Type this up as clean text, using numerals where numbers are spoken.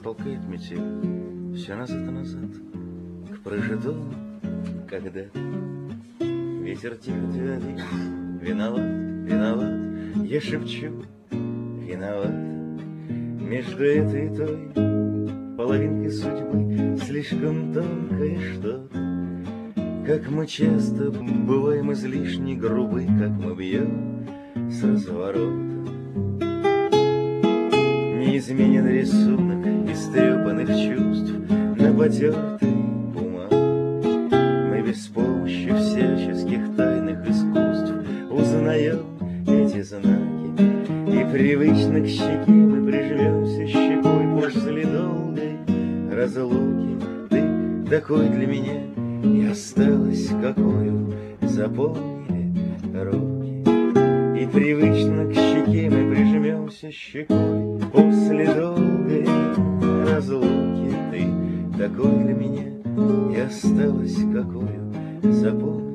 толкает метель все назад и назад к прожитому когда-то. Ветер тихо говорит: виноват, виноват. Я шепчу: виноват. Между этой и той половинкой судьбы слишком тонкое что-то. Как мы часто бываем излишне грубы, как мы бьем с разворота. Неизменен рисунок истрепанных чувств на потертой бумаге. Мы без помощи всяческих тайных искусств узнаем эти знаки, и привычно к щеке мы прижмемся щекой после долгой разлуки. Ты такой для меня и осталась, какую запомнили руки. И привычно к щеке мы прижмемся щекой после долгой разлуки. Ты такой для меня и осталась, какую запомнили